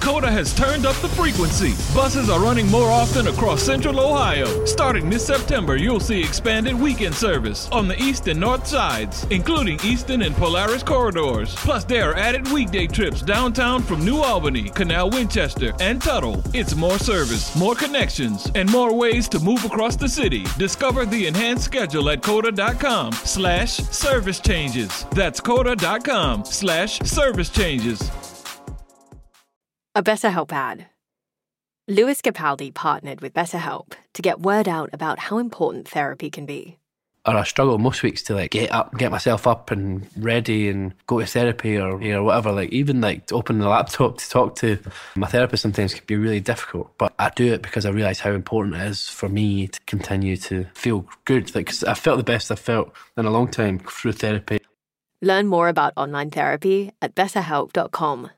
Coda has turned up the frequency. Buses are running more often across Central Ohio. Starting this September, you'll see expanded weekend service on the east and north sides, including Easton and Polaris corridors. Plus, there are added weekday trips downtown from New Albany, Canal Winchester, and Tuttle. It's more service, more connections, and more ways to move across the city. Discover the enhanced schedule at coda.com/service changes. That's coda.com/service changes. A BetterHelp ad. Louis Capaldi partnered with BetterHelp to get word out about how important therapy can be. Or I struggle most weeks to get myself up and ready and go to therapy or whatever. Even to open the laptop to talk to my therapist sometimes can be really difficult. But I do it because I realise how important it is for me to continue to feel good. Because I felt the best I've felt in a long time through therapy. Learn more about online therapy at betterhelp.com.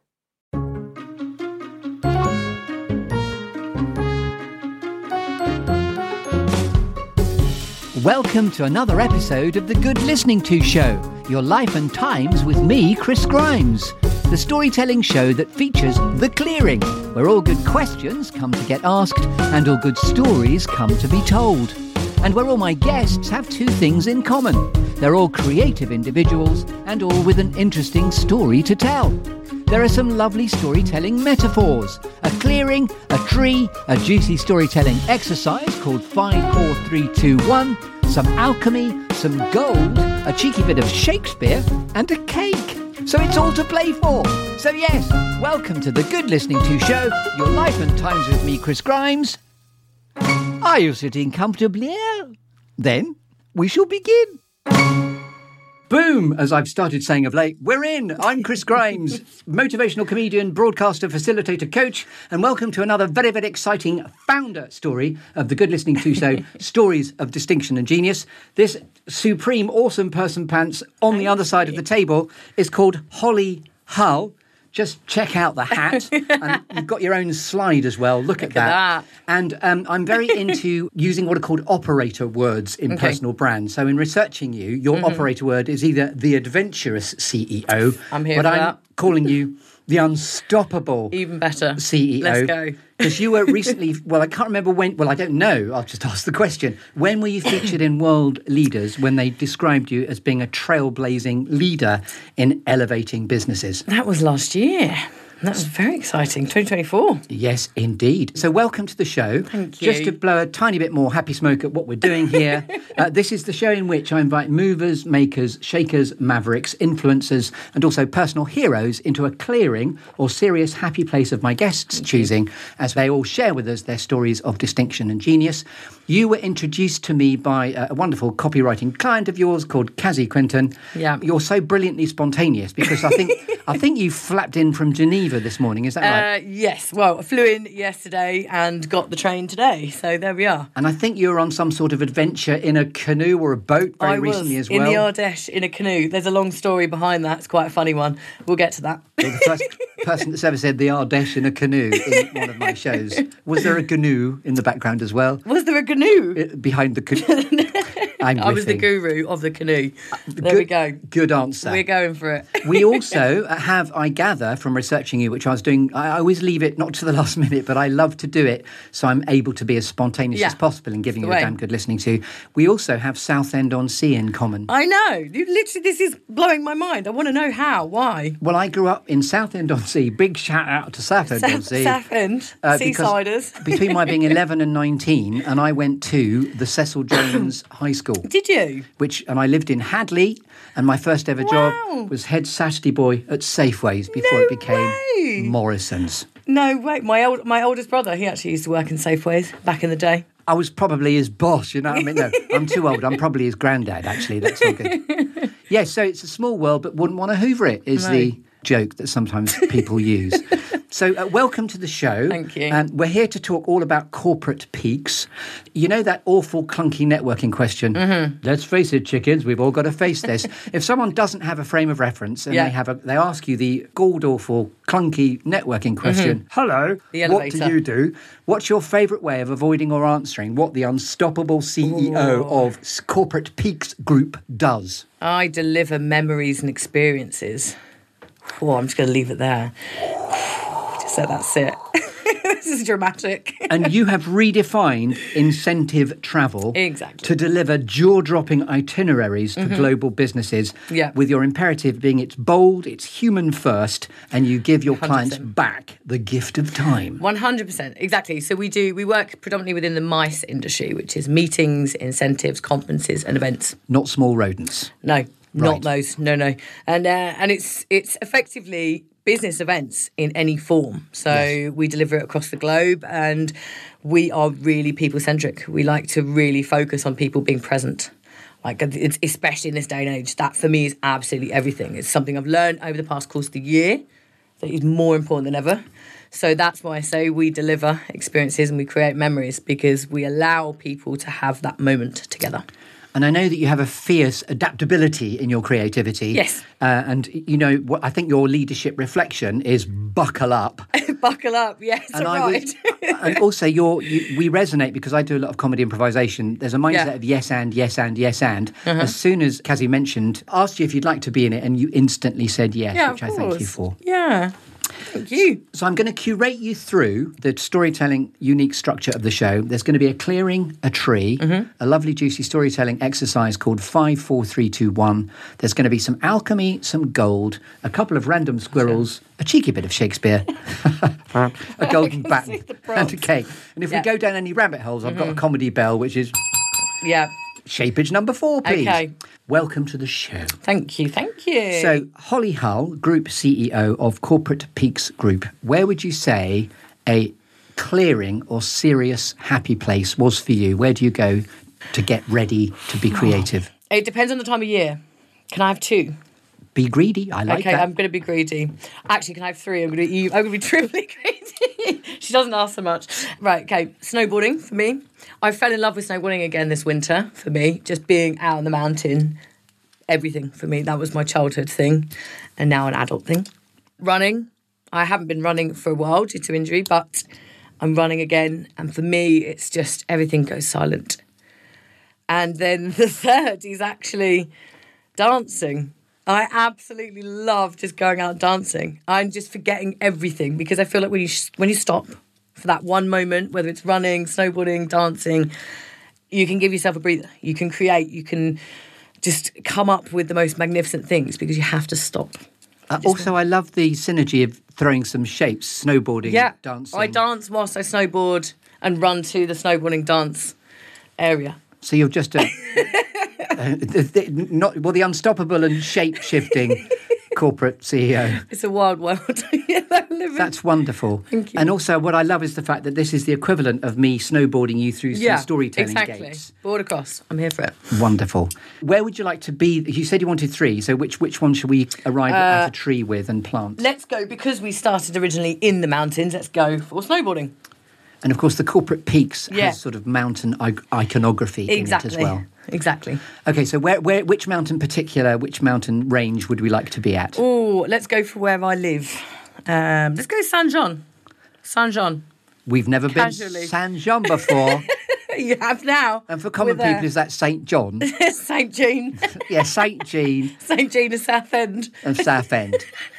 Welcome to another episode of The Good Listening To Show, your life and times with me, Chris Grimes, the storytelling show that features The Clearing, where all good questions come to get asked and all good stories come to be told. And where all my guests have two things in common. They're all creative individuals and all with an interesting story to tell. There are some lovely storytelling metaphors, a clearing, a tree, a juicy storytelling exercise called 5, 4, 3, 2, 1, some alchemy, some gold, a cheeky bit of Shakespeare, and a cake. So it's all to play for. So yes, welcome to The Good Listening To Show, your life and times with me, Chris Grimes. Are you sitting comfortably? Then we shall begin. Boom, as I've started saying of late, we're in. I'm Chris Grimes, motivational comedian, broadcaster, facilitator, coach, and welcome to another very, very exciting founder story of The Good Listening To Show, Stories of Distinction and Genius. This supreme, awesome person pants on the other side of the table is called Holly Hull. Just check out the hat. And you've got your own slide as well. Look at that. And I'm very into using what are called operator words in personal brand. So in researching you, your operator word is either the adventurous CEO. I'm here but for I'm that. calling you the unstoppable Even better. CEO. Let's go. Because you were recently, I can't remember when, I don't know, I'll just ask the question. When were you featured in World Leaders when they described you as being a trailblazing leader in elevating businesses? That was last year. That was very exciting. 2024. Yes, indeed. So welcome to the show. Thank you. Just to blow a tiny bit more happy smoke at what we're doing here. This is the show in which I invite movers, makers, shakers, mavericks, influencers, and also personal heroes into a clearing or serious happy place of my guests' choosing as they all share with us their stories of distinction and genius. You were introduced to me by a wonderful copywriting client of yours called Cassie Quinton. Yeah. You're so brilliantly spontaneous because I think you flapped in from Geneva this morning. Is that right? Yes. Well, I flew in yesterday and got the train today. So there we are. And I think you were on some sort of adventure in a canoe or a boat very recently as well. I was in the Ardèche in a canoe. There's a long story behind that. It's quite a funny one. We'll get to that. You're the first person that's ever said the Ardèche in a canoe in one of my shows. Was there a canoe in the background as well? Was there a canoe? Behind the canoe. I was the guru of the canoe. There we go. Good answer. We're going for it. We also have, I gather, from researching you, which I was doing, I always leave it not to the last minute, but I love to do it so I'm able to be as spontaneous as possible in giving you a damn good listening to. We also have Southend-on-Sea in common. I know. Literally, this is blowing my mind. I want to know how. Why? Well, I grew up in Southend-on-Sea. Big shout out to Southend-on-Sea. Southend. Seasiders. Between my being 11 and 19, and I went to the Cecil Jones High School. Did you? And I lived in Hadley, and my first ever job was head Saturday boy at Safeways before it became Morrison's. No way. My oldest brother, he actually used to work in Safeways back in the day. I was probably his boss, you know what I mean? No, I'm too old. I'm probably his granddad, actually. That's all good. Yeah, so it's a small world, but wouldn't want to hoover it, is the joke that sometimes people use. So welcome to the show. Thank you. We're here to talk all about corporate peaks. You know that awful clunky networking question? Let's face it, chickens, we've all got to face this. If someone doesn't have a frame of reference and they ask you the god-awful clunky networking question, hello, what do you do? What's your favourite way of avoiding or answering what the unstoppable CEO of Corporate Peaks Group does? I deliver memories and experiences. I'm just going to leave it there. So that's it. This is dramatic. And you have redefined incentive travel Exactly. to deliver jaw-dropping itineraries for global businesses, with your imperative being it's bold, it's human first, and you give your clients 100%. back the gift of time. 100%, exactly. So we work predominantly within the MICE industry, which is meetings, incentives, conferences and events. Not small rodents. No, not Right. those. No. And it's effectively business events in any form. So we deliver it across the globe, and we are really people-centric. We like to really focus on people being present. Like, it's, especially in this day and age, that for me is absolutely everything. It's something I've learned over the past course of the year that is more important than ever. So that's why I say we deliver experiences and we create memories, because we allow people to have that moment together. And I know that you have a fierce adaptability in your creativity. Yes. And, you know, what I think your leadership reflection is buckle up. Buckle up, yes, And right. and also we resonate because I do a lot of comedy improvisation. There's a mindset of yes and, yes and, yes and. As soon as Kazi mentioned, asked you if you'd like to be in it, and you instantly said yes, Yeah, which of I thank you course. for. Yeah, thank you. So I'm going to curate you through the storytelling unique structure of the show. There's going to be a clearing a tree, a lovely juicy storytelling exercise called 5, 4, 3, 2, 1. There's going to be some alchemy, some gold, a couple of random squirrels, a cheeky bit of Shakespeare, a golden baton the and prompts. a cake. And if we go down any rabbit holes, I've got a comedy bell, which is Yeah, Shapage number 4, please. Okay. Welcome to the show. thank you. So, Holly Hull, Group CEO of Corporate Peaks Group, where would you say a clearing or serious happy place was for you? Where do you go to get ready to be creative? It depends on the time of year. Can I have 2? Be greedy. I like Okay, that. I'm going to be greedy. Actually, can I have 3? I'm going to be triply greedy. She doesn't ask so much. Right, okay. Snowboarding for me. I fell in love with snowboarding again this winter for me. Just being out on the mountain. Everything for me. That was my childhood thing. And now an adult thing. Running. I haven't been running for a while due to injury, but I'm running again. And for me, it's just everything goes silent. And then the third is actually dancing. I absolutely love just going out dancing. I'm just forgetting everything, because I feel like when you stop for that one moment, whether it's running, snowboarding, dancing, you can give yourself a breather. You can create. You can just come up with the most magnificent things, because you have to stop. Also, I love the synergy of throwing some shapes, snowboarding, dancing. I dance whilst I snowboard and run to the snowboarding dance area. So you're just the unstoppable and shape-shifting corporate CEO. It's a wild world. I live in. That's wonderful. Thank you. And also what I love is the fact that this is the equivalent of me snowboarding you through some storytelling exactly. gates. Board across. I'm here for it. Wonderful. Where would you like to be? You said you wanted 3, so which one should we arrive at a tree with and plant? Let's go, because we started originally in the mountains, let's go for snowboarding. And of course the Corporate Peaks Yeah. has sort of mountain iconography in it as well. Exactly. Okay, so which mountain range would we like to be at? Oh, let's go for where I live. Let's go Saint-Jean. Saint-Jean. We've never Casually. been Saint-Jean before. You have now. And for common We're there. people, is that St. John? St. Jean. Yeah, St. Jean St. Jean of Southend. of Southend.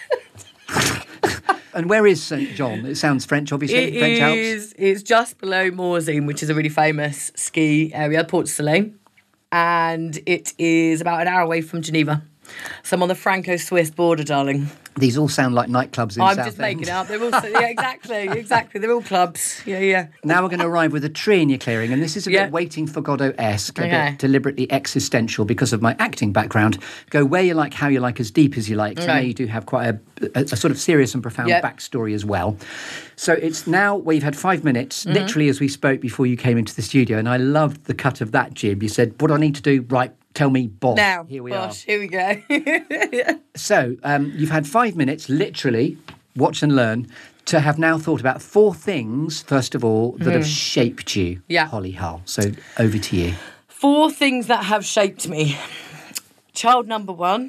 And where is St. John? It sounds French, obviously. French Alps. It's just below Morzine, which is a really famous ski area, Port Soleil. And it is about an hour away from Geneva. So I'm on the Franco-Swiss border, darling. These all sound like nightclubs in I'm Southend. just making it up. They're all exactly. They're all clubs. Yeah. Now we're going to arrive with a tree in your clearing, and this is a Yeah. bit Waiting for Godot-esque, a Okay. bit deliberately existential because of my acting background. Go where you like, how you like, as deep as you like. 'Cause I know Okay. you do have quite a sort of serious and profound Yep. backstory as well. So it's now where you've had 5 minutes, Mm-hmm. literally as we spoke before you came into the studio, and I loved the cut of that jib. You said, what do I need to do? Right, tell me, boss. Now, Here we gosh, here we go. So you've had 5 minutes, literally, watch and learn, to have now thought about 4 things, first of all, that have shaped you, Yeah. Holly Hull. So over to you. 4 things that have shaped me. Child number 1.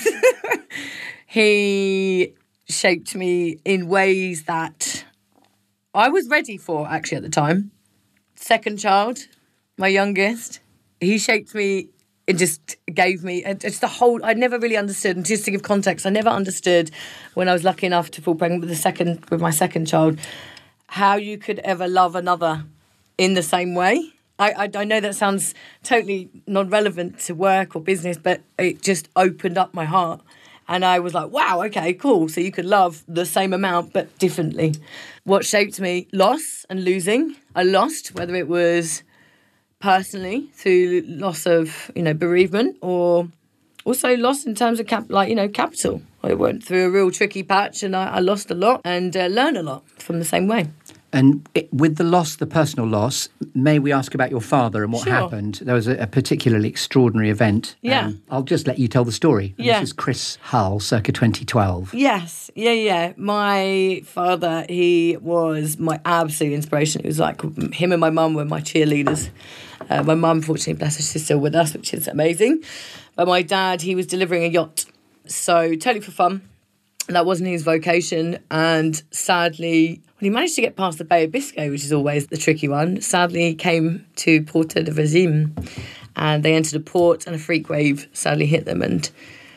He shaped me in ways that I was ready for, actually, at the time. Second child, my youngest, he shaped me it just gave me just the whole. I never really understood, and just to give context, I never understood when I was lucky enough to fall pregnant with my second child, how you could ever love another in the same way. I know that sounds totally non-relevant to work or business, but it just opened up my heart. And I was like, wow, okay, cool. So you could love the same amount, but differently. What shaped me? Loss and losing. I lost, whether it was personally through loss of, bereavement, or also lost in terms of capital. I went through a real tricky patch, and I lost a lot and learned a lot from the same way. And with the personal loss, may we ask about your father and what Sure. happened? There was a particularly extraordinary event. Yeah. I'll just let you tell the story. And Yeah. This is Chris Hull, circa 2012. Yes, yeah. My father, he was my absolute inspiration. It was like him and my mum were my cheerleaders. My mum, fortunately, bless her, she's still with us, which is amazing. But my dad, he was delivering a yacht. So totally for fun. That wasn't his vocation. And sadly, when he managed to get past the Bay of Biscay, which is always the tricky one, sadly he came to Porto de Varzim, and they entered a port and a freak wave sadly hit them. And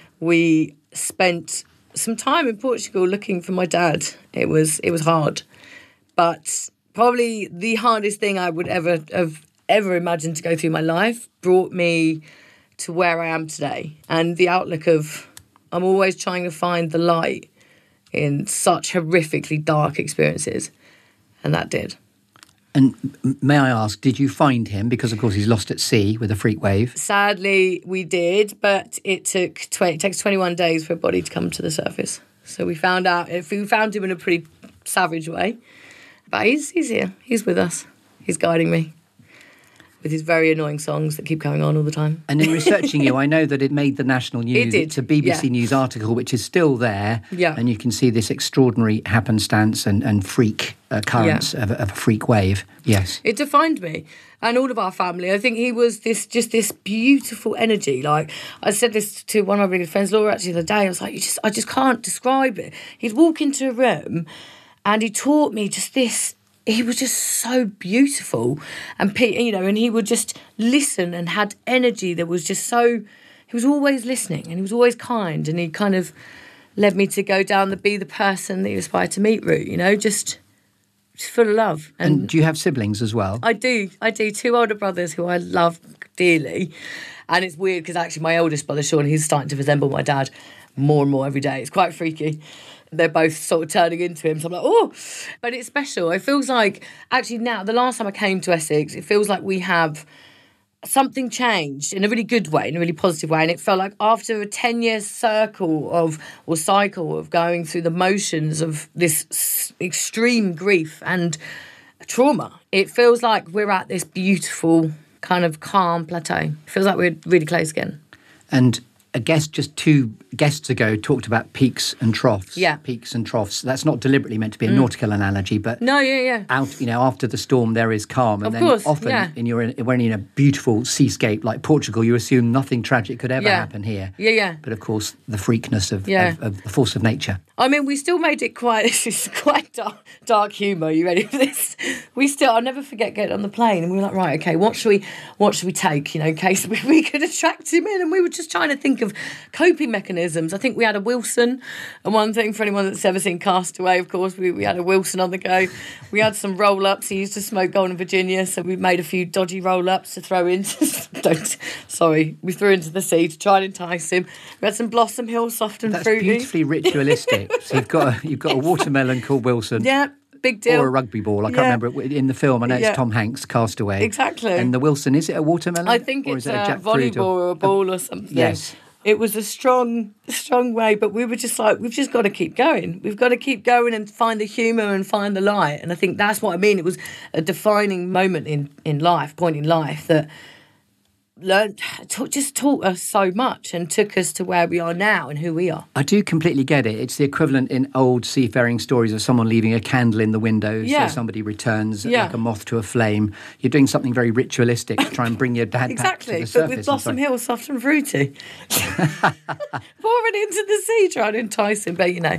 we spent some time in Portugal looking for my dad. It was hard. But probably the hardest thing I would ever imagined to go through my life brought me to where I am today. And the outlook of, I'm always trying to find the light in such horrifically dark experiences. And that did. And may I ask, did you find him? Because, of course, he's lost at sea with a freak wave. Sadly, we did, but it takes 21 days for a body to come to the surface. So we found him in a pretty savage way. But he's here. He's with us. He's guiding me with his very annoying songs that keep going on all the time. And in researching you, I know that it made the national news. It did, It's a BBC yeah. News article, which is still there. Yeah. And you can see this extraordinary happenstance and freak occurrence of a freak wave. Yes. It defined me and all of our family. I think he was this beautiful energy. Like, I said this to one of my really good friends, Laura, actually the other day. I was like, I just can't describe it. He'd walk into a room and he taught me just this. He was just so beautiful, and and he would just listen and had energy that was just so. He was always listening, and he was always kind, and he kind of led me to go down be the person that you aspire to meet route. Just full of love. And do you have siblings as well? I do. 2 older brothers who I love dearly, and it's weird because actually my oldest brother Sean, he's starting to resemble my dad more and more every day. It's quite freaky. They're both sort of turning into him. So I'm like, oh, but it's special. It feels like, actually now, the last time I came to Essex, it feels like we have something changed in a really good way, in a really positive way. And it felt like after a 10-year cycle of going through the motions of this extreme grief and trauma, it feels like we're at this beautiful kind of calm plateau. It feels like we're really close again. And a guest just 2 guests ago talked about peaks and troughs. Yeah. Peaks and troughs. That's not deliberately meant to be a nautical analogy, but No, yeah. after the storm there is calm. And Of then course, often yeah. when you're in a beautiful seascape like Portugal, you assume nothing tragic could ever Yeah. happen here. Yeah. But of course, the freakness of the force of nature. I mean, we still made it this is quite dark humour. You ready for this? I'll never forget getting on the plane and we were like, right, okay, what should we take, in case we could attract him in? And we were just trying to think of coping mechanisms. I think we had a Wilson, and one thing for anyone that's ever seen Castaway, of course, we had a Wilson on the go. We had some roll-ups. He used to smoke Golden Virginia, so we made a few dodgy roll-ups to throw into. We threw into the sea to try and entice him. We had some Blossom Hill soft and That's fruity. beautifully ritualistic. So you've got a watermelon called Wilson. Yeah, big deal. Or a rugby ball. I can't Yeah. remember. In the film, I know Yeah. it's Tom Hanks, Castaway. Exactly. And the Wilson, is it a watermelon? I think or it's is it a jackfruit volleyball or a ball or something. Yes. It was a strong way, but we were just like, we've just got to keep going. We've got to keep going and find the humour and find the light. And I think that's what I mean. It was a defining moment in life, point in life that just taught us so much and took us to where we are now and who we are. I do completely get it. It's the equivalent in old seafaring stories of someone leaving a candle in the window Yeah. so somebody returns Yeah. like a moth to a flame. You're doing something very ritualistic to try and bring your dad back to Exactly, the surface. but with Blossom Hill soft and fruity. Pouring into the sea, trying to entice him. But,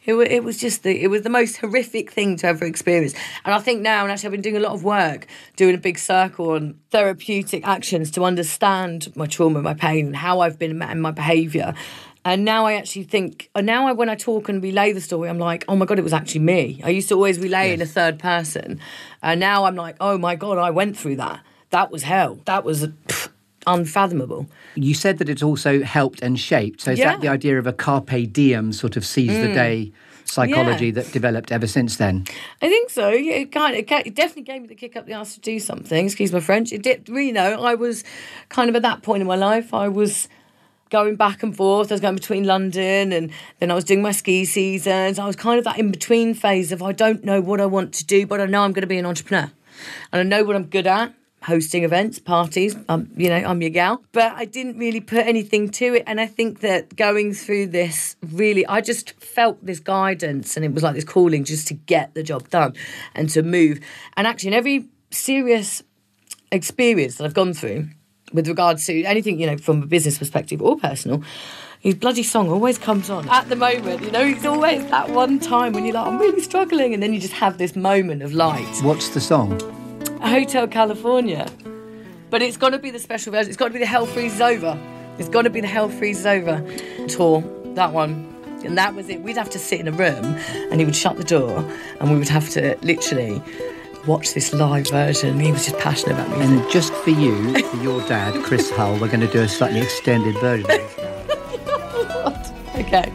It was the most horrific thing to ever experience. And I think now, and actually I've been doing a lot of work, doing a big circle on therapeutic actions to understand my trauma, my pain, and how I've been and my behaviour. And now I actually think, when I talk and relay the story, I'm like, oh my God, it was actually me. I used to always relay in a third person. And now I'm like, oh my God, I went through that. That was hell. That was unfathomable. You said that it's also helped and shaped. So is that the idea of a carpe diem sort of seize the day psychology that developed ever since then? I think so. It definitely gave me the kick up the arse to do something. Excuse my French. It did. I was kind of at that point in my life. I was going back and forth. I was going between London and then I was doing my ski seasons. I was kind of that in-between phase of I don't know what I want to do, but I know I'm going to be an entrepreneur. And I know what I'm good at, hosting events, parties. I'm your gal. But I didn't really put anything to it. And I think that going through this, really, I just felt this guidance and it was like this calling just to get the job done and to move. And actually in every serious experience that I've gone through, with regards to anything, from a business perspective or personal, his bloody song always comes on. At the moment, it's always that one time when you're like, I'm really struggling, and then you just have this moment of light. What's the song? Hotel California. But it's got to be the special version. It's got to be the Hell Freezes Over. It's got to be the Hell Freezes Over tour, that one. And that was it. We'd have to sit in a room and he would shut the door and we would have to literally watch this live version. He was just passionate about music. And just for you, for your dad, Chris Hull, we're going to do a slightly extended version of this now. Okay.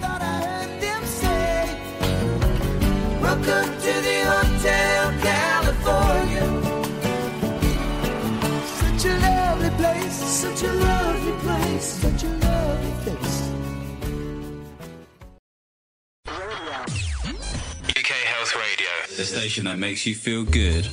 Welcome to the Hotel California. Such a lovely place, such a lovely place, such a lovely place. UK Health Radio, the station that makes you feel good.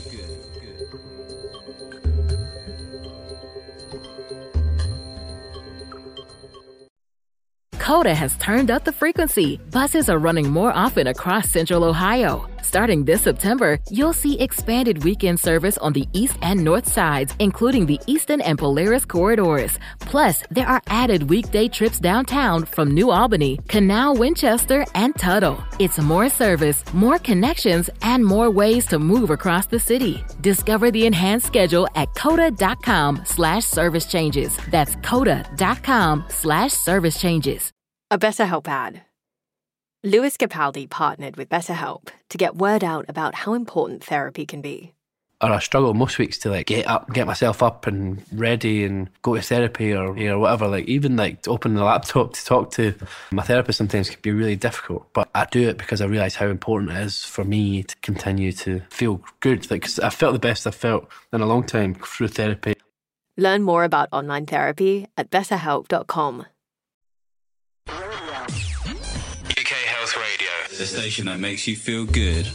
Coda has turned up the frequency. Buses are running more often across Central Ohio. Starting this September, you'll see expanded weekend service on the east and north sides, including the Eastern and Polaris corridors. Plus, there are added weekday trips downtown from New Albany, Canal, Winchester, and Tuttle. It's more service, more connections, and more ways to move across the city. Discover the enhanced schedule at coda.com/service changes. That's coda.com/service changes. A BetterHelp ad. Lewis Capaldi partnered with BetterHelp to get word out about how important therapy can be. Or I struggle most weeks to get myself up and ready and go to therapy or whatever. Even to open the laptop to talk to my therapist sometimes can be really difficult. But I do it because I realise how important it is for me to continue to feel good. Because I felt the best I've felt in a long time through therapy. Learn more about online therapy at betterhelp.com. UK Health Radio, the station that makes you feel good.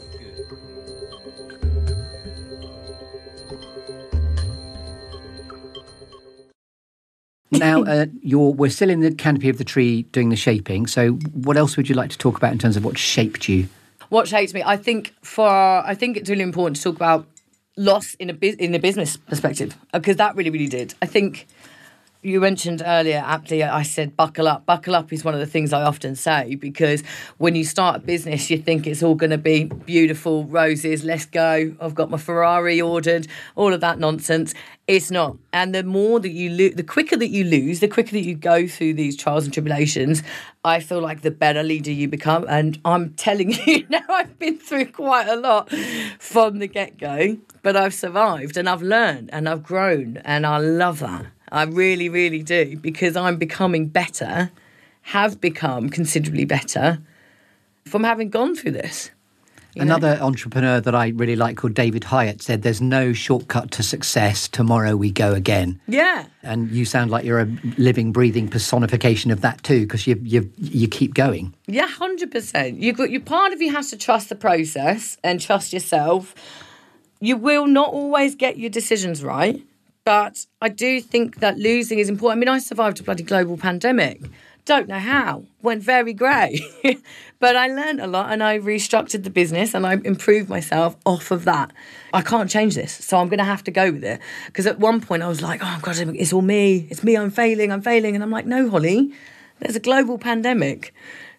Now, we're still in the canopy of the tree doing the shaping. So what else would you like to talk about in terms of what shaped you? What shaped me? I think it's really important to talk about loss in a business perspective, because that really, really did. I think you mentioned earlier, aptly, I said buckle up. Buckle up is one of the things I often say, because when you start a business, you think it's all going to be beautiful, roses, let's go, I've got my Ferrari ordered, all of that nonsense. It's not. And the more that you lose, the quicker that you lose, the quicker that you go through these trials and tribulations, I feel like the better leader you become. And I'm telling you now, I've been through quite a lot from the get-go, but I've survived and I've learned and I've grown, and I love that. I really, really do, because I'm becoming better, have become considerably better from having gone through this. Another entrepreneur that I really like, called David Hyatt, said there's no shortcut to success. Tomorrow we go again. Yeah. And you sound like you're a living, breathing personification of that too, because you keep going. Yeah, 100%. Your part of you has to trust the process and trust yourself. You will not always get your decisions right, but I do think that losing is important. I mean, I survived a bloody global pandemic. Don't know how. Went very grey. But I learned a lot and I restructured the business and I improved myself off of that. I can't change this, so I'm going to have to go with it. Because at one point I was like, oh, God, it's all me. It's me, I'm failing. And I'm like, no, Holly, there's a global pandemic.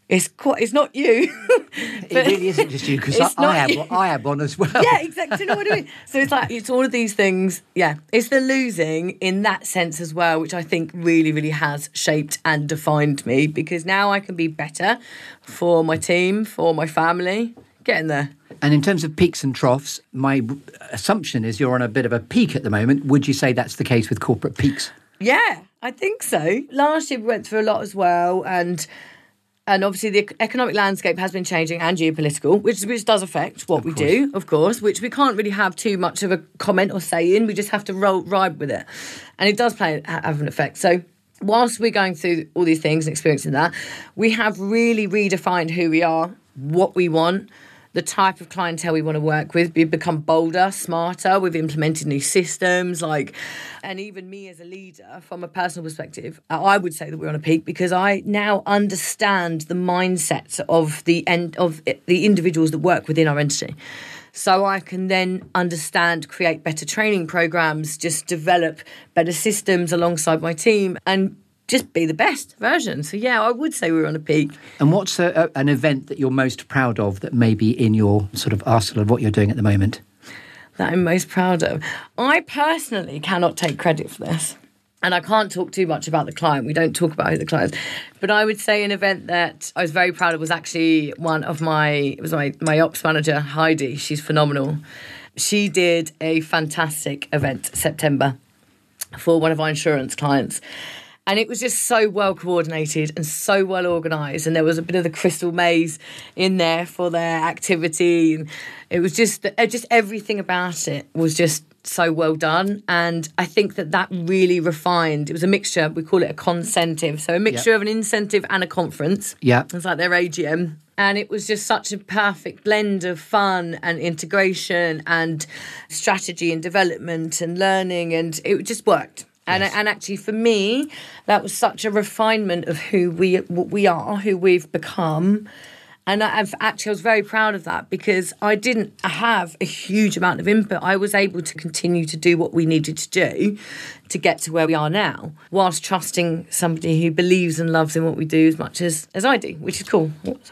It's not you. It really isn't just you, because I have one as well. Yeah, exactly. Do you know what I mean? So it's like, it's all of these things. Yeah, it's the losing in that sense as well, which I think really, really has shaped and defined me, because now I can be better for my team, for my family. Getting there. And in terms of peaks and troughs, my assumption is you're on a bit of a peak at the moment. Would you say that's the case with Corporate Peaks? Yeah, I think so. Last year we went through a lot as well, and obviously the economic landscape has been changing, and geopolitical, which does affect what we do, of course, which we can't really have too much of a comment or say in. We just have to ride with it. And it does have an effect. So whilst we're going through all these things and experiencing that, we have really redefined who we are, what we want, the type of clientele we want to work with. We've become bolder, smarter. We've implemented new systems, and even me as a leader, from a personal perspective, I would say that we're on a peak, because I now understand the mindset of the individuals that work within our entity. So I can then create better training programs, just develop better systems alongside my team, and just be the best version. So, yeah, I would say we're on a peak. And what's an event that you're most proud of that may be in your sort of arsenal of what you're doing at the moment? That I'm most proud of? I personally cannot take credit for this. And I can't talk too much about the client. We don't talk about who the client is. But I would say an event that I was very proud of was actually one of my ops manager, Heidi. She's phenomenal. She did a fantastic event, September, for one of our insurance clients. And it was just so well coordinated and so well organised. And there was a bit of the crystal maze in there for their activity. And it was just everything about it was just so well done. And I think that really refined. It was a mixture. We call it a concentive. So a mixture of an incentive and a conference. Yeah. It's like their AGM. And it was just such a perfect blend of fun and integration and strategy and development and learning. And it just worked. And actually, for me, that was such a refinement of who we are, who we've become. And I was very proud of that, because I didn't have a huge amount of input. I was able to continue to do what we needed to do to get to where we are now, whilst trusting somebody who believes and loves in what we do as much as I do, which is cool.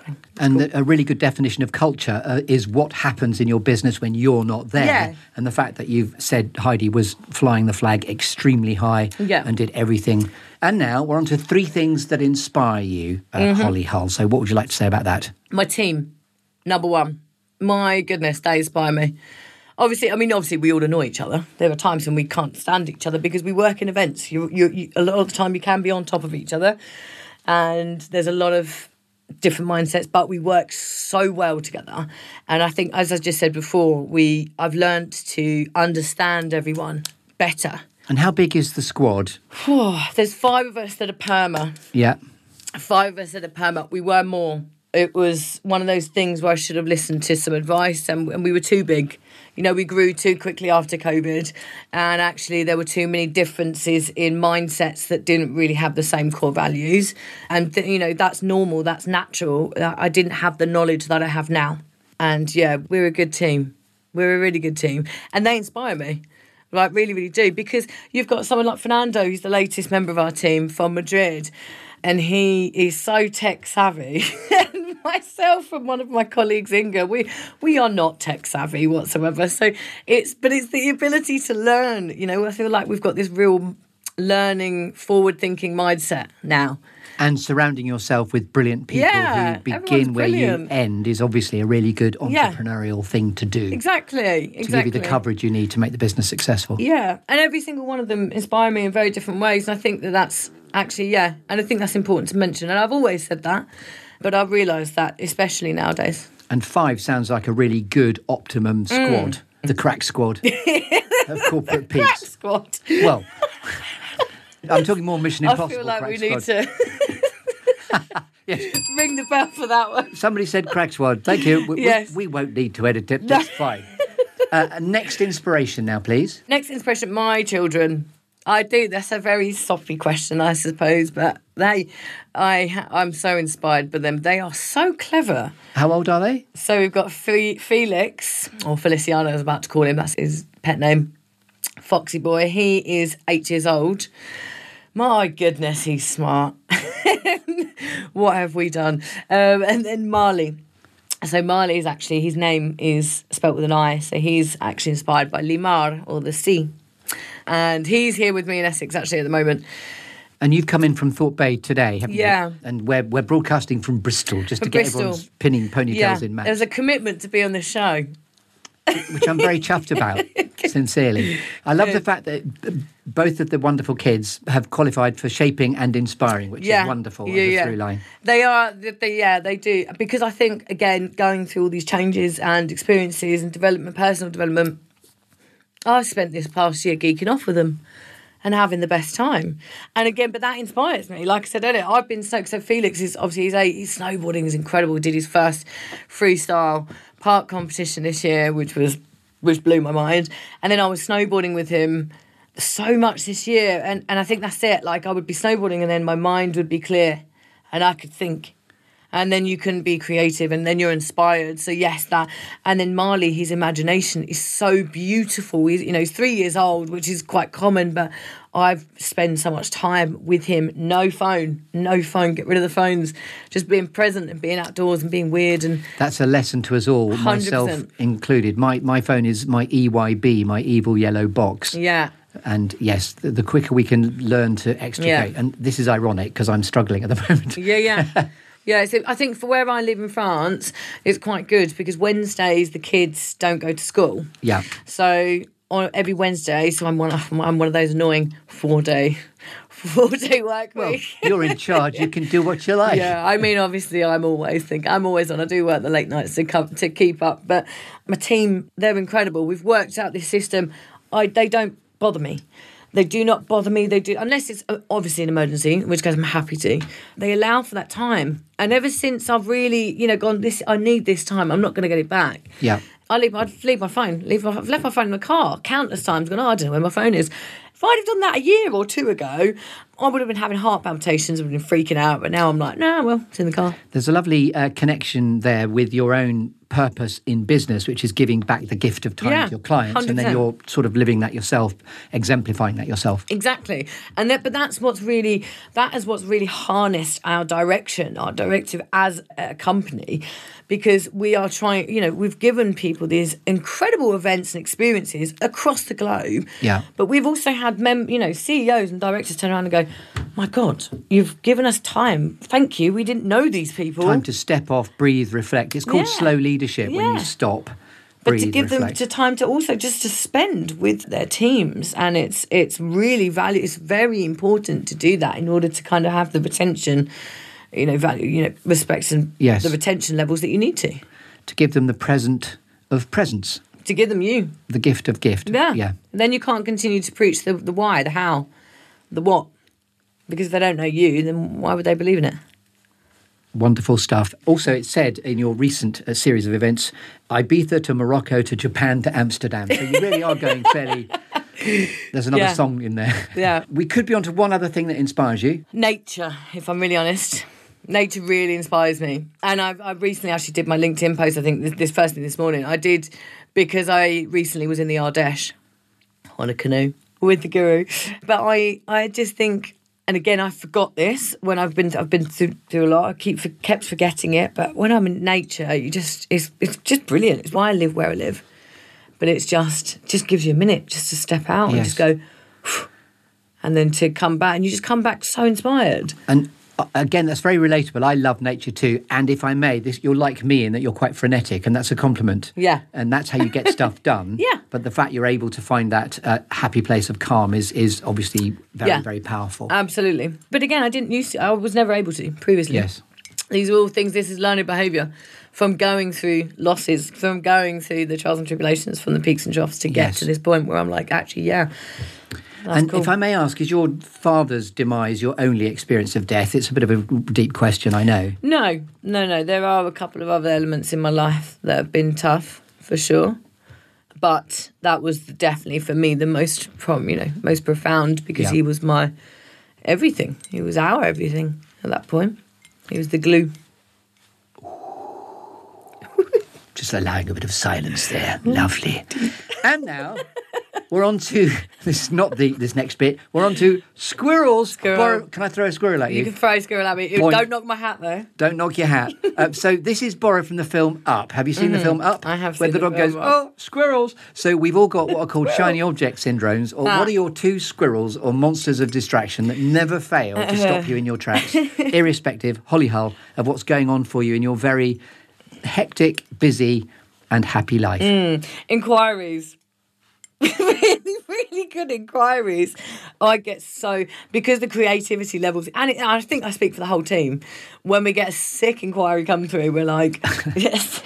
A really good definition of culture is what happens in your business when you're not there. Yeah. And the fact that you've said Heidi was flying the flag extremely high and did everything. And now we're on to 3 things that inspire you, Holly Hull. So what would you like to say about that? My team, number one. My goodness, they inspire me. Obviously, we all annoy each other. There are times when we can't stand each other because we work in events. You a lot of the time you can be on top of each other, and there's a lot of different mindsets, but we work so well together. And I think, as I just said before, I've learned to understand everyone better. And how big is the squad? There's 5 of us that are perma. Yeah. 5 of us that are perma. We were more. It was one of those things where I should have listened to some advice, and we were too big. We grew too quickly after COVID, and actually there were too many differences in mindsets that didn't really have the same core values. And, that's normal, that's natural. I didn't have the knowledge that I have now. And, we're a good team. We're a really good team. And they inspire me. Really, really do. Because you've got someone like Fernando, who's the latest member of our team from Madrid, and he is so tech savvy. And myself and one of my colleagues, Inga, we are not tech savvy whatsoever. So it's the ability to learn. I feel like we've got this real learning, forward-thinking mindset now. And surrounding yourself with brilliant people who begin where you end is obviously a really good entrepreneurial thing to do. Exactly. To give you the coverage you need to make the business successful. Yeah, and every single one of them inspire me in very different ways. And I think that's actually, and I think that's important to mention. And I've always said that, but I've realised that, especially nowadays. And 5 sounds like a really good optimum squad. The crack squad of Corporate Peaks. Crack squad. Well, I'm talking more Mission Impossible. I feel like we need to ring the bell for that one. Somebody said crack squad. Thank you. We won't need to edit it. That's fine. Next inspiration now, please. Next inspiration, my children. I do. That's a very soppy question, I suppose, but I'm so inspired by them. They are so clever. How old are they? So we've got Felix, or Feliciano, I was about to call him. That's his pet name. Foxy boy. He is 8 years old. My goodness, he's smart. What have we done? And then Marley. So Marley is actually, his name is spelt with an I, so he's actually inspired by Limar, or the sea. And he's here with me in Essex, actually, at the moment. And you've come in from Thorpe Bay today, haven't Yeah. you? And we're broadcasting from Bristol, just to get Bristol. everyone's pinning ponytails in match. There's a commitment to be on this show. Which I'm very chuffed about, sincerely. I love the fact that both of the wonderful kids have qualified for shaping and inspiring, which is wonderful as a through line. They are, they do. Because I think, again, going through all these changes and experiences and development, personal development, I've spent this past year geeking off with them and having the best time. And again, but that inspires me. Like I said earlier, I've been so Felix is obviously, his snowboarding is incredible. He did his first freestyle park competition this year, which blew my mind. And then I was snowboarding with him so much this year. And I think that's it. Like, I would be snowboarding and then my mind would be clear and I could think. And then you can be creative and then you're inspired. So yes, that. And then Marley, his imagination is so beautiful. He's 3 years old, which is quite common, but I've spent so much time with him. No phone, get rid of the phones. Just being present and being outdoors and being weird. And that's a lesson to us all, 100%. Myself included. My phone is my EYB, my evil yellow box. Yeah. And yes, the quicker we can learn to extricate. Yeah. And this is ironic because I'm struggling at the moment. Yeah. Yeah, so I think for where I live in France, it's quite good because Wednesdays the kids don't go to school. Yeah. So on every Wednesday, so I'm one of those annoying 4-day work week. You're in charge. You can do what you like. Yeah, I mean, obviously, I'm always on. I do work the late nights to keep up, but my team, they're incredible. We've worked out this system. They don't bother me. They do not bother me. They do, unless it's obviously an emergency, in which case I'm happy to. They allow for that time. And ever since I've really, gone, I need this time. I'm not going to get it back. Yeah. I'd leave my phone. I've left my phone in the car countless times. Going, I don't know where my phone is. If I'd have done that a year or two ago, I would have been having heart palpitations, I would have been freaking out. But now I'm like, no, well, it's in the car. There's a lovely connection there with your own purpose in business, which is giving back the gift of time to your clients. 100%. And then you're sort of living that yourself, exemplifying that yourself. Exactly. And but that is what's really harnessed our directive as a company, because we are trying, we've given people these incredible events and experiences across the globe. Yeah. But we've also had CEOs and directors turn around and go, my God, you've given us time. Thank you. We didn't know these people. Time to step off, breathe, reflect. It's called slow leadership when you stop. But to give them time to also just to spend with their teams, and it's really value. It's very important to do that in order to kind of have the retention, value, respect and the retention levels that you need to give them the present of presence, to give them the gift of gift. Yeah. And then you can't continue to preach the why, the how, the what, because if they don't know you, then why would they believe in it? Wonderful stuff. Also, it said in your recent series of events, Ibiza to Morocco to Japan to Amsterdam. So you really are going fairly... There's another song in there. Yeah. We could be on to one other thing that inspires you. Nature, if I'm really honest. Nature really inspires me. And I recently actually did my LinkedIn post, I think, this first thing this morning. I did because I recently was in the Ardèche on a canoe with the guru. But I just think... And again, I forgot this when I've been through a lot. I kept forgetting it. But when I'm in nature, it's just brilliant. It's why I live where I live. But it's just gives you a minute just to step out and just go, and then to come back, and you just come back so inspired. And again, that's very relatable. I love nature too. And if I may, you're like me in that you're quite frenetic, and that's a compliment. Yeah. And that's how you get stuff done. Yeah. But the fact you're able to find that happy place of calm is obviously very, very powerful. Absolutely. But again, I was never able to previously. Yes. These are all things, this is learned behaviour from going through losses, from going through the trials and tribulations, from the peaks and troughs to get to this point where I'm like, actually, and cool. If I may ask, is your father's demise your only experience of death? It's a bit of a deep question, I know. No. There are a couple of other elements in my life that have been tough, for sure. But that was definitely, for me, the most profound, because he was my everything. He was our everything at that point. He was the glue. Just allowing a bit of silence there. Lovely. And now... We're on to, this is not this next bit, we're on to squirrels. Squirrel. Can I throw a squirrel at you? You can throw a squirrel at me. Point. Don't knock my hat, though. Don't knock your hat. So this is borrowed from the film Up. Have you seen the film Up? I have Where seen the the dog film goes, Up. oh, squirrels. So we've all got what are called shiny object syndromes, or what are your two squirrels or monsters of distraction that never fail to stop you in your tracks, irrespective, holly hull, of what's going on for you in your very hectic, busy and happy life? Inquiries. really good inquiries. I get because the creativity levels, and I think I speak for the whole team, when we get a sick inquiry come through, we're like, because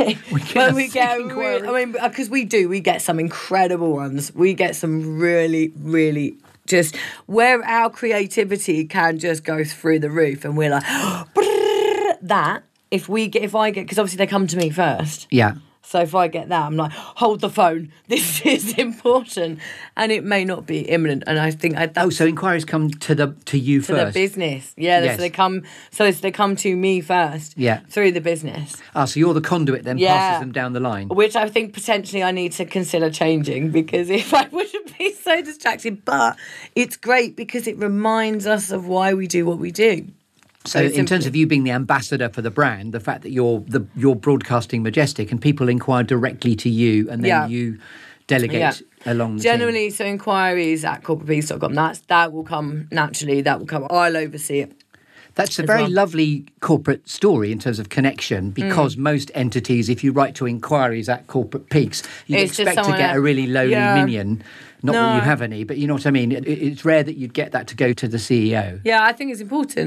we get some incredible ones. We get some really, really just where our creativity can just go through the roof, and we're like, that. If I get, because obviously they come to me first. Yeah. So if I get that, I'm like, hold the phone. This is important, and it may not be imminent. And I think so inquiries come to you to first. the business, yeah. Yes. So they come to me first, yeah, through the business. So you're the conduit, then passes them down the line. Which I think potentially I need to consider changing, because if I wouldn't be so distracted, but it's great because it reminds us of why we do what we do. So in terms of you being the ambassador for the brand, the fact that you're broadcasting Majestic and people inquire directly to you and then you delegate along the generally team. So inquiries at corporatepeace.com, that will come naturally, I'll oversee it. That's a very lovely corporate story in terms of connection, because most entities, if you write to inquiries at Corporate Peaks, you expect to get a really lowly minion. Not that you have any, but you know what I mean. It's rare that you'd get that to go to the CEO. Yeah, I think it's important.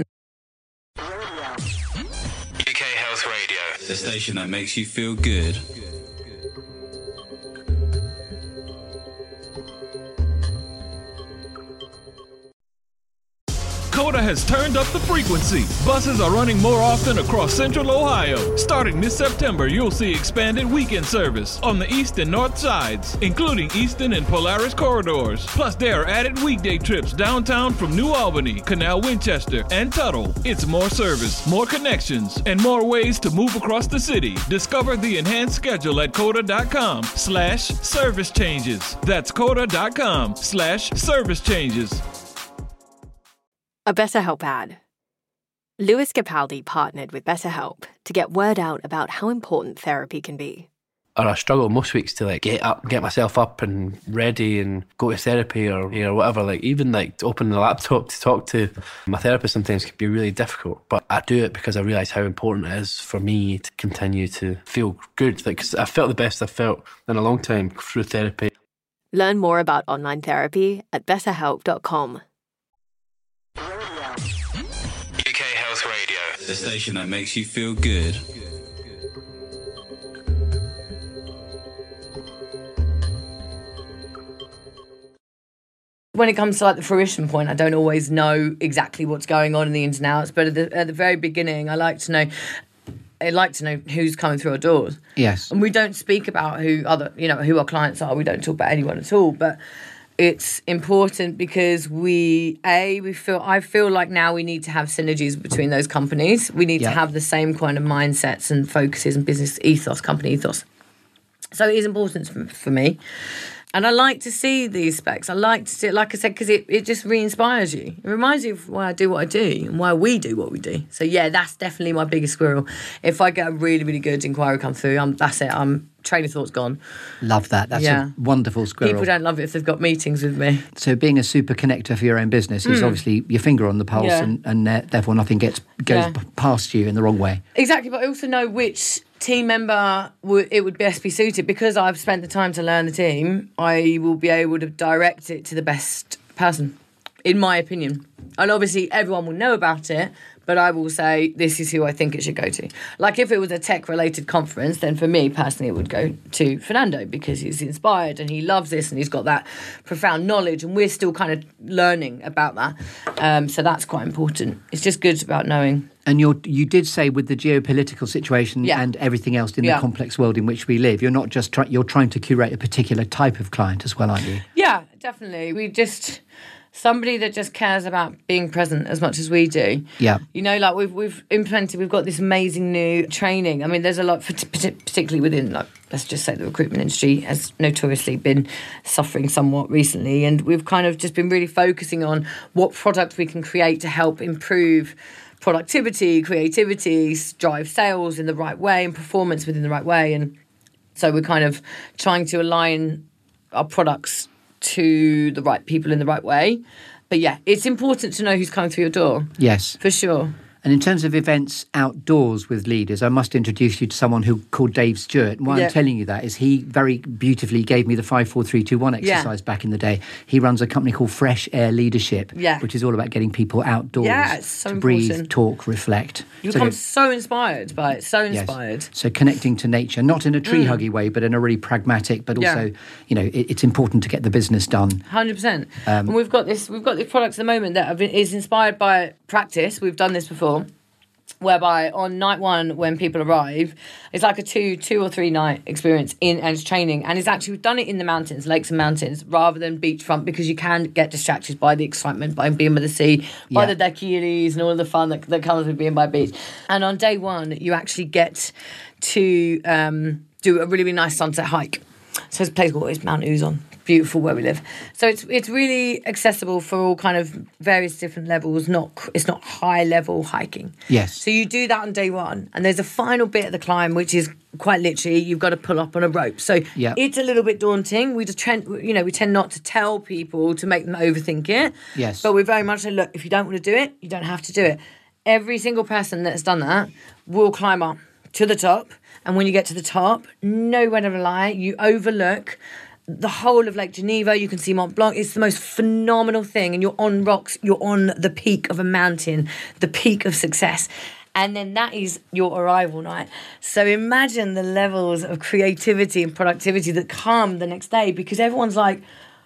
UK Health Radio, the station that makes you feel good. Coda has turned up the frequency. Buses are running more often across Central Ohio. Starting this September, you'll see expanded weekend service on the east and north sides, including Easton and Polaris corridors. Plus, there are added weekday trips downtown from New Albany, Canal Winchester, and Tuttle. It's more service, more connections, and more ways to move across the city. Discover the enhanced schedule at coda.com/service changes. That's coda.com/service changes. A BetterHelp ad. Lewis Capaldi partnered with BetterHelp to get word out about how important therapy can be. Or I struggle most weeks to get myself up and ready and go to therapy or whatever. Even to open the laptop to talk to my therapist sometimes can be really difficult. But I do it because I realise how important it is for me to continue to feel good. Because I felt the best I've felt in a long time through therapy. Learn more about online therapy at betterhelp.com. UK Health Radio, the station that makes you feel good. When it comes to the fruition point, I don't always know exactly what's going on in the ins and outs, but at the very beginning, I like to know who's coming through our doors. Yes. And we don't speak about who our clients are. We don't talk about anyone at all, but it's important because I feel like now we need to have synergies between those companies. We need to have the same kind of mindsets and focuses and business ethos, company ethos. So it is important for me. And I like to see these specs. I like to see it, like I said, because it just re-inspires you. It reminds you of why I do what I do and why we do what we do. So, yeah, that's definitely my biggest squirrel. If I get a really, really good inquiry come through, that's it. Train of thought's gone. Love that. That's a wonderful squirrel. People don't love it if they've got meetings with me. So being a super connector for your own business is obviously your finger on the pulse and therefore nothing goes past you in the wrong way. Exactly, but I also know which team member it would best be suited. Because I've spent the time to learn the team, I will be able to direct it to the best person, in my opinion. And obviously everyone will know about it, but I will say this is who I think it should go to. Like if it was a tech-related conference, then for me personally it would go to Fernando because he's inspired and he loves this and he's got that profound knowledge and we're still kind of learning about that. So that's quite important. It's just good about knowing. And you did say with the geopolitical situation and everything else in the complex world in which we live, you're not just you're trying to curate a particular type of client as well, aren't you? Yeah, definitely. We just... somebody that just cares about being present as much as we do. Yeah. You know, like we've implemented, we've got this amazing new training. I mean, there's a lot, particularly within, like, let's just say the recruitment industry has notoriously been suffering somewhat recently. And we've kind of just been really focusing on what product we can create to help improve productivity, creativity, drive sales in the right way and performance within the right way. And so we're kind of trying to align our products to the right people in the right way. But yeah, it's important to know who's coming through your door. Yes. For sure. And in terms of events outdoors with leaders, I must introduce you to someone called Dave Stewart. And why I'm telling you that is he very beautifully gave me the 5, 4, 3, 2, 1 exercise back in the day. He runs a company called Fresh Air Leadership, which is all about getting people outdoors it's so to important. Breathe, talk, reflect. You become so inspired by it, so inspired. Yes. So connecting to nature, not in a tree-huggy way, but in a really pragmatic, but also, you know, it's important to get the business done. 100%. And we've got these products at the moment that is inspired by practice. We've done this before. Whereby on night one, when people arrive, it's like a two or 3 night experience and it's training. And it's actually, we've done it in the mountains, lakes and mountains, rather than beachfront, because you can get distracted by the excitement, by being by the sea, by the daiquiris and all the fun that comes with being by beach. And on day one, you actually get to do a really, really nice sunset hike. So it's a place called Mount Uzon. Beautiful where we live. So it's really accessible for all kind of various different levels. It's not high level hiking. Yes. So you do that on day one, and there's a final bit of the climb, which is quite literally you've got to pull up on a rope. So it's a little bit daunting. We tend not to tell people to make them overthink it. Yes. But we very much say, look, if you don't want to do it, you don't have to do it. Every single person that's done that will climb up to the top, and when you get to the top, nowhere to lie, you overlook the whole of Lake Geneva. You can see Mont Blanc. It's the most phenomenal thing. And you're on rocks. You're on the peak of a mountain, the peak of success. And then that is your arrival night. So imagine the levels of creativity and productivity that come the next day, because everyone's like,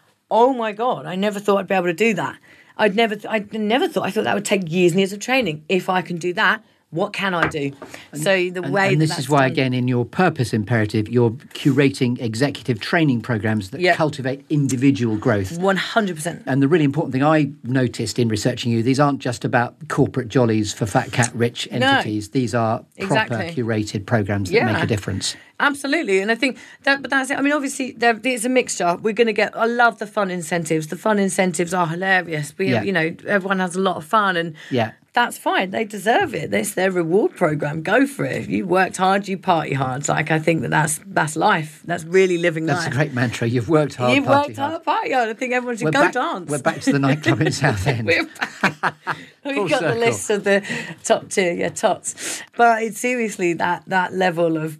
oh my God, I never thought I'd be able to do that. I thought that would take years and years of training. If I can do that, what can I do? So the way and this is why, again, in your purpose imperative, you're curating executive training programs that cultivate individual growth. 100%. And the really important thing I noticed in researching you, these aren't just about corporate jollies for fat cat rich entities. These are proper curated programs that make a difference. Absolutely. And I think that's it. I mean, obviously, it's a mixture. We're going to I love the fun incentives. The fun incentives are hilarious. You know, everyone has a lot of fun, and that's fine. They deserve it. It's their reward program. Go for it. You worked hard, you party hard. Like, I think that's life. That's really living life. That's a great mantra. You've worked hard, You've worked hard, party hard. I think everyone should go dance. We're back to the nightclub in Southend. We've got the list of the top tier, tots. But it's seriously that level of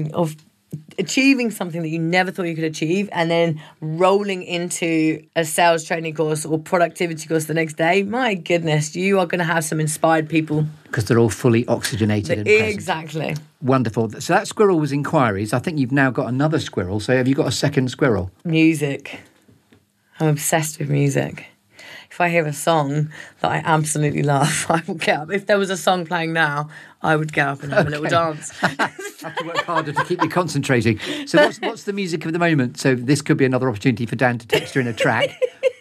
achieving something that you never thought you could achieve, and then rolling into a sales training course or productivity course the next day. My goodness, you are going to have some inspired people. Because they're all fully oxygenated and present. Exactly. Wonderful. So that squirrel was inquiries. I think you've now got another squirrel. So have you got a second squirrel? Music. I'm obsessed with music. If I hear a song that I absolutely love, I will get up. If there was a song playing now, I would get up and have a little dance. I have to work harder to keep you concentrating. So what's the music of the moment? So this could be another opportunity for Dan to texture in a track.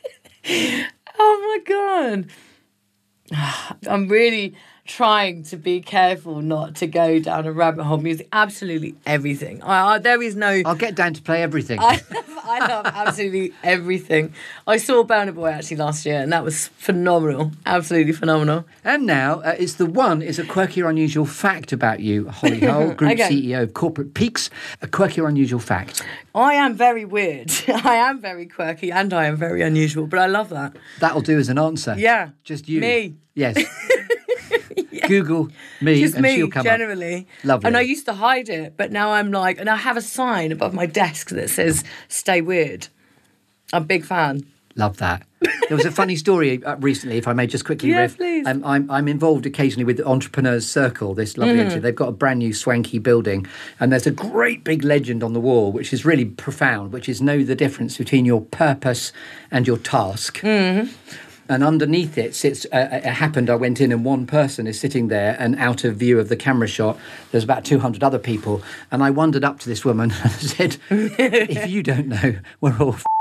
Oh, my God. I'm really trying to be careful not to go down a rabbit hole. Music, absolutely everything. There is no... I'll get Dan to play everything. I love absolutely everything. I saw Burna Boy actually last year, and that was phenomenal. Absolutely phenomenal. And now it's a quirky or unusual fact about you, Holly Hull, Group CEO of Corporate Peaks. A quirky or unusual fact. I am very weird. I am very quirky, and I am very unusual, but I love that. That'll do as an answer. Yeah. Just you. Me. Yes. Google me just and me, she'll come generally. Up. Lovely. And I used to hide it, but now I'm like, and I have a sign above my desk that says, stay weird. I'm a big fan. Love that. There was a funny story recently, if I may just quickly riff. Please. I'm involved occasionally with the Entrepreneurs Circle, this lovely entity. They've got a brand new swanky building, and there's a great big legend on the wall, which is really profound, which is know the difference between your purpose and your task. Mm-hmm. And underneath it sits, it happened, I went in and one person is sitting there, and out of view of the camera shot, there's about 200 other people. And I wandered up to this woman and said, if you don't know, we're all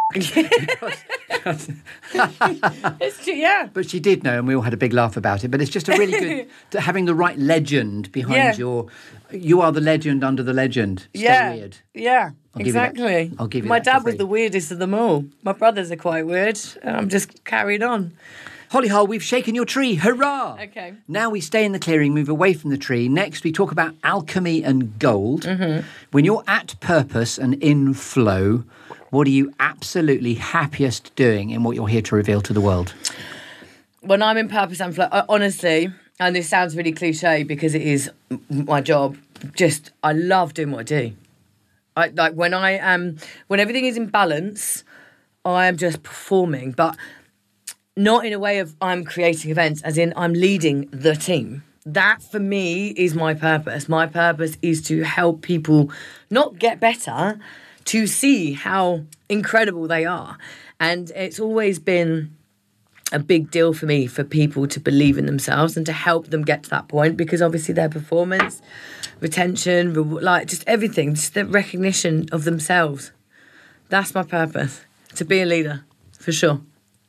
It's true, yeah. But she did know, and we all had a big laugh about it. But it's just a really good having the right legend behind you are the legend under the legend. So weird. Yeah, I'll give you that. exactly. I'll give you My that for dad was free. the weirdest of them all. My brothers are quite weird, and I'm just carried on. Holly Hull, we've shaken your tree. Hurrah! Okay. Now we stay in the clearing, move away from the tree. Next, we talk about alchemy and gold. Mm-hmm. When you're at purpose and in flow, what are you absolutely happiest doing in what you're here to reveal to the world? When I'm in purpose and flow, honestly, and this sounds really cliche because it is my job, just I love doing what I do. When everything is in balance, I am just performing, but not in a way of I'm creating events, as in I'm leading the team. That for me is my purpose. My purpose is to help people not get better, to see how incredible they are. And it's always been a big deal for me for people to believe in themselves and to help them get to that point, because obviously their performance, retention, just everything, just the recognition of themselves. That's my purpose, to be a leader, for sure.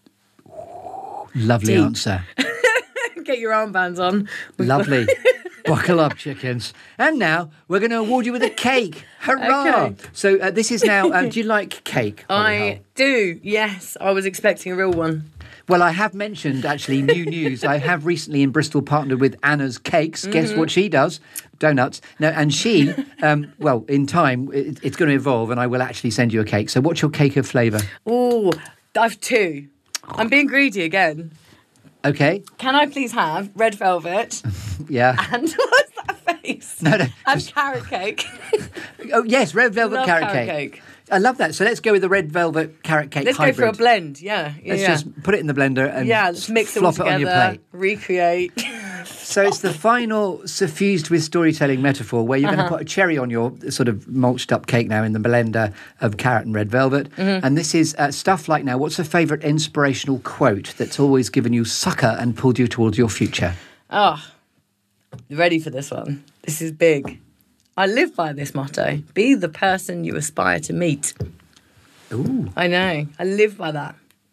Lovely Deep. answer. Get your armbands on. Lovely. Buckle up, chickens. And now we're going to award you with a cake. Hurrah! Okay. So this is now, do you like cake, Holly Hull? I do, yes. I was expecting a real one. Well, I have mentioned, actually, new news. I have recently in Bristol partnered with Anna's Cakes. Guess what she does? Donuts. No, and she, well, in time, it's going to evolve and I will actually send you a cake. So what's your cake of flavour? Oh, I've two. I'm being greedy again. Okay. Can I please have red velvet Yeah. and what's that face? No, And carrot cake. Oh, yes, red velvet Love carrot carrot cake. cake. I love that. So let's go with the red velvet carrot cake Let's hybrid. go for a blend. Yeah. Let's just put it in the blender and let's mix it all flop it on your together. plate. Recreate. So it's the final suffused with storytelling metaphor where you're going to put a cherry on your sort of mulched up cake now in the blender of carrot and red velvet. And this is stuff like now, what's a favourite inspirational quote that's always given you succour and pulled you towards your future? Oh, ready for this one? This is big. I live by this motto. Be the person you aspire to meet. Ooh. I know. I live by that.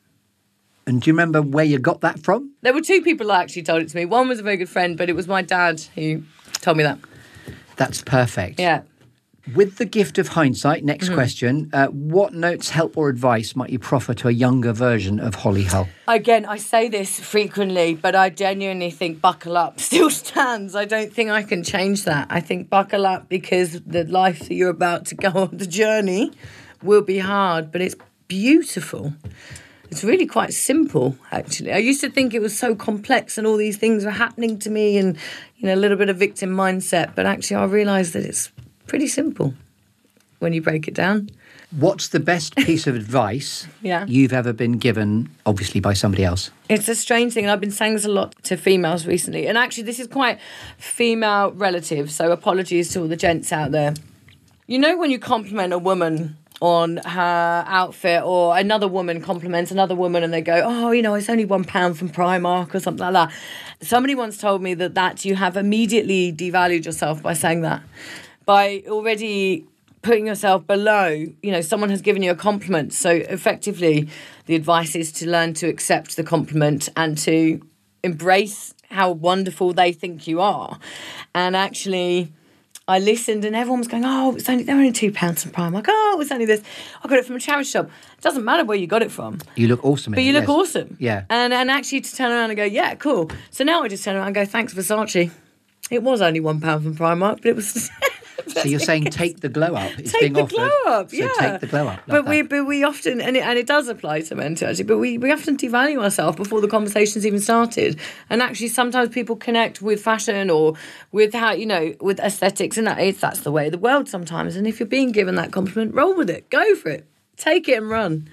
And do you remember where you got that from? There were two people that actually told it to me. One was a very good friend, but it was my dad who told me that. That's perfect. Yeah. With the gift of hindsight, next question, what notes, help or advice might you proffer to a younger version of Holly Hull? Again, I say this frequently, but I genuinely think buckle up still stands. I don't think I can change that. I think buckle up because the life that you're about to go on, the journey, will be hard, but it's beautiful. It's really quite simple, actually. I used to think it was so complex and all these things were happening to me and, a little bit of victim mindset, but actually I realised that it's pretty simple when you break it down. What's the best piece of advice you've ever been given, obviously by somebody else? It's a strange thing, and I've been saying this a lot to females recently. And actually, this is quite female relative, so apologies to all the gents out there. You know when you compliment a woman on her outfit, or another woman compliments another woman and they go, oh, it's only £1 from Primark or something like that. Somebody once told me that you have immediately devalued yourself by saying that. By already putting yourself below, someone has given you a compliment. So effectively, the advice is to learn to accept the compliment and to embrace how wonderful they think you are. And actually, I listened and everyone was going, oh, they're only £2 from Primark. Oh, it was only this. I got it from a charity shop. It doesn't matter where you got it from. You look awesome in But it, you look yes. awesome. Yeah. And actually to turn around and go, yeah, cool. So now I just turn around and go, thanks, Versace. It was only £1 from Primark, but it was... So you're saying take the glow up. It's take being the offered. glow up, So yeah. take the glow up. But we often, and it does apply to men too, actually, but we often devalue ourselves before the conversation's even started. And actually sometimes people connect with fashion or with how, with aesthetics, and that's the way of the world sometimes. And if you're being given that compliment, roll with it. Go for it. Take it and run.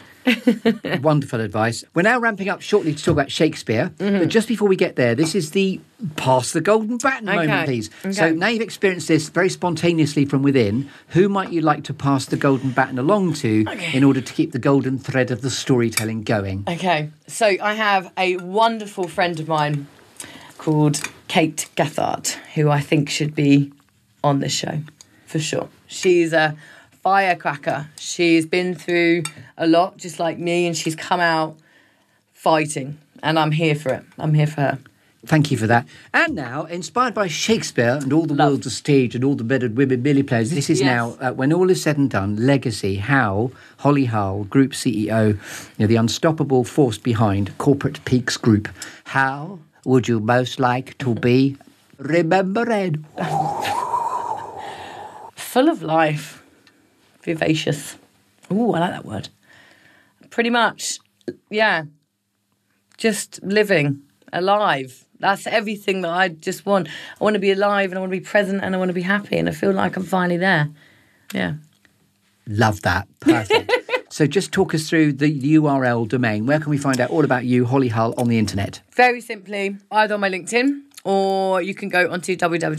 Wonderful advice. We're now ramping up shortly to talk about Shakespeare. But just before we get there, this is the pass the golden baton moment, please. Okay. So now you've experienced this very spontaneously from within. Who might you like to pass the golden baton along to in order to keep the golden thread of the storytelling going? Okay. So I have a wonderful friend of mine called Kate Gathard, who I think should be on this show, for sure. She's a firecracker. She's been through a lot, just like me, and she's come out fighting. And I'm here for it. I'm here for her. Thank you for that. And now, inspired by Shakespeare and all the world's a stage and all the men and women Billy plays, this is now, when all is said and done, legacy, how Holly Hull, Group CEO, the unstoppable force behind Corporate Peaks Group, how would you most like to be remembered? Full of life. Vivacious. Ooh, I like that word. Pretty much, yeah. Just living, alive. That's everything that I just want. I want to be alive and I want to be present and I want to be happy and I feel like I'm finally there. Yeah. Love that. Perfect. So just talk us through the URL domain. Where can we find out all about you, Holly Hull, on the internet? Very simply, either on my LinkedIn or you can go onto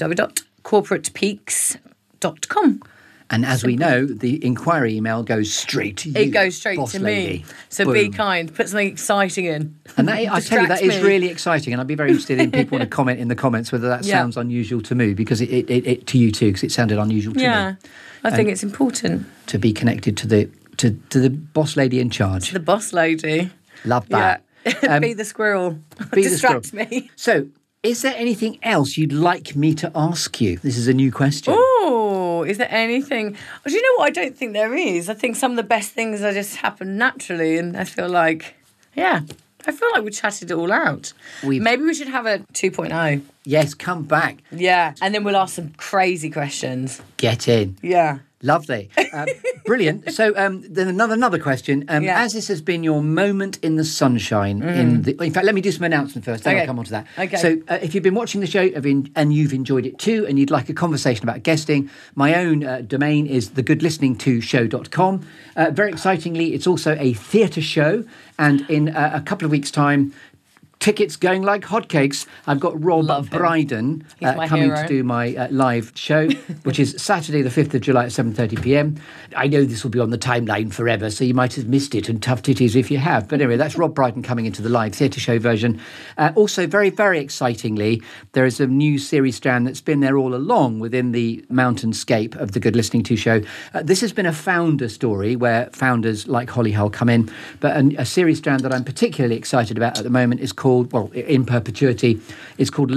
www.corporatepeaks.com. And as we know, the inquiry email goes straight to you. It goes straight boss to lady. me. So Boom. Be kind. Put something exciting in. And that, I tell you, that is me. really exciting. And I'd be very interested in people want to comment in the comments whether that sounds unusual to me, because it to you too, because it sounded unusual to me. Yeah, I think it's important. To be connected to the boss lady in charge. The boss lady. Love that. Yeah. Be the squirrel. Distract me. So, is there anything else you'd like me to ask you? This is a new question. Oh, is there anything? Do you know what? I don't think there is. I think some of the best things are just happen naturally, and I feel like, I feel like we chatted it all out. Maybe we should have a 2.0. Yes, come back. Yeah, and then we'll ask some crazy questions. Get in. Yeah. Lovely. Brilliant. So then another question. As this has been your moment in the sunshine, in fact, let me do some announcement first, then I'll come on to that. Okay. So if you've been watching the show and you've enjoyed it too, and you'd like a conversation about guesting, my own domain is thegoodlisteningtoshow.com. Very excitingly, it's also a theatre show, and in a couple of weeks' time, tickets going like hotcakes. I've got Rob Brydon coming to do my live show, which is Saturday the 5th of July at 7:30pm. I know this will be on the timeline forever, so you might have missed it, and tough titties if you have. But anyway, that's Rob Brydon coming into the live theatre show version. Also, very, very excitingly, there is a new series strand that's been there all along within the mountainscape of the Good Listening To show. This has been a founder story where founders like Holly Hull come in, but a series strand that I'm particularly excited about at the moment is called, well, in perpetuity, it's called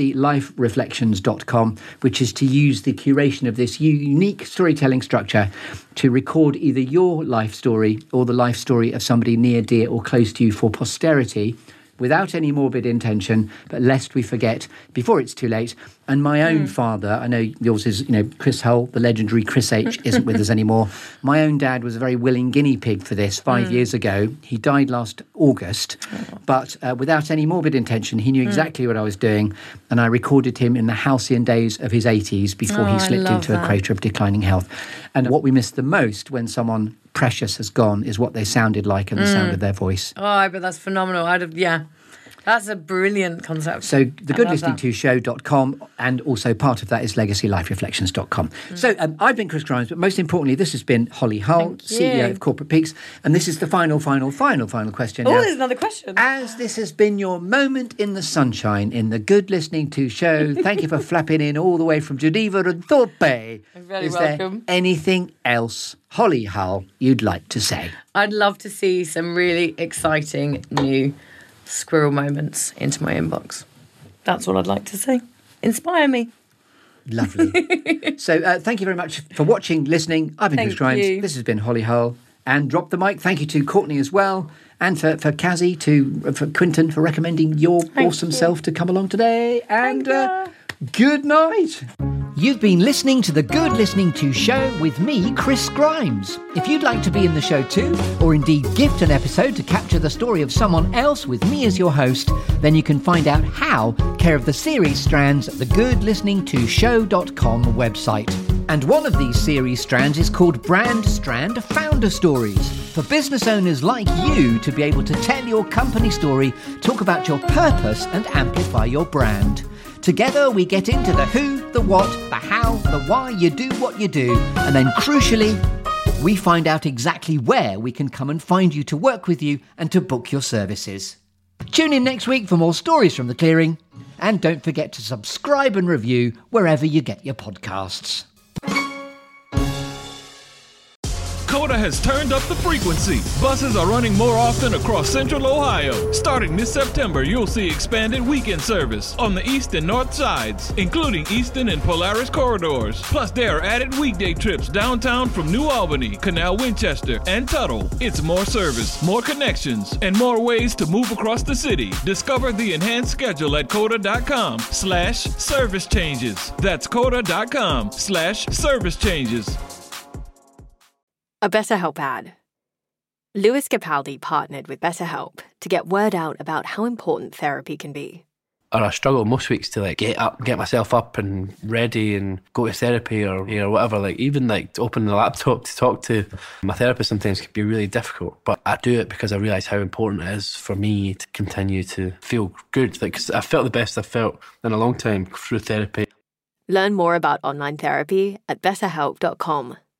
LegacyLifeReflections.com, which is to use the curation of this unique storytelling structure to record either your life story or the life story of somebody near, dear or close to you for posterity, without any morbid intention, but lest we forget before it's too late. And my own father, I know yours is, Chris Hull, the legendary Chris H, isn't with us anymore. My own dad was a very willing guinea pig for this 5 years ago. He died last August, but without any morbid intention, he knew exactly what I was doing. And I recorded him in the halcyon days of his 80s before he slipped into a crater of declining health. And what we miss the most when someone precious has gone is what they sounded like and the sound of their voice. Oh, but that's phenomenal. That's a brilliant concept. So thegoodlisteningtoshow.com, and also part of that is legacylifereflections.com. So I've been Chris Grimes, but most importantly, this has been Holly Hull, CEO of Corporate Peaks, and this is the final question. Oh, now. There's another question. As this has been your moment in the sunshine in the Good Listening To show, thank you for flapping in all the way from Geneva and Thorpe. You're very welcome. There anything else, Holly Hull, you'd like to say? I'd love to see some really exciting new squirrel moments into my inbox. That's all I'd like to say. Inspire me. Lovely. So thank you very much for watching, listening. I've been Chris Grimes. This has been Holly Hull. And Drop the Mic. Thank you to Courtney as well. And for Kazzy, for Quinton, for recommending your awesome self to come along today. And good night. You've been listening to The Good Listening To show with me, Chris Grimes. If you'd like to be in the show too, or indeed gift an episode to capture the story of someone else with me as your host, then you can find out how care of the series strands at the goodlisteningtoshow.com website. And one of these series strands is called Brand Strand Founder Stories, for business owners like you to be able to tell your company story, talk about your purpose and amplify your brand. Together we get into the who, the what, the how, the why you do what you do, and then crucially, we find out exactly where we can come and find you to work with you and to book your services. Tune in next week for more stories from the clearing, and don't forget to subscribe and review wherever you get your podcasts. Coda has turned up the frequency. Buses are running more often across Central Ohio. Starting this September, you'll see expanded weekend service on the east and north sides, including Eastern and Polaris corridors. Plus, there are added weekday trips downtown from New Albany, Canal Winchester, and Tuttle. It's more service, more connections, and more ways to move across the city. Discover the enhanced schedule at coda.com/service changes. That's coda.com/service changes. A BetterHelp ad. Lewis Capaldi partnered with BetterHelp to get word out about how important therapy can be. Or I struggle most weeks to get myself up and ready and go to therapy or whatever. Even to open the laptop to talk to my therapist sometimes can be really difficult. But I do it because I realise how important it is for me to continue to feel good. 'Cause I felt the best I've felt in a long time through therapy. Learn more about online therapy at betterhelp.com.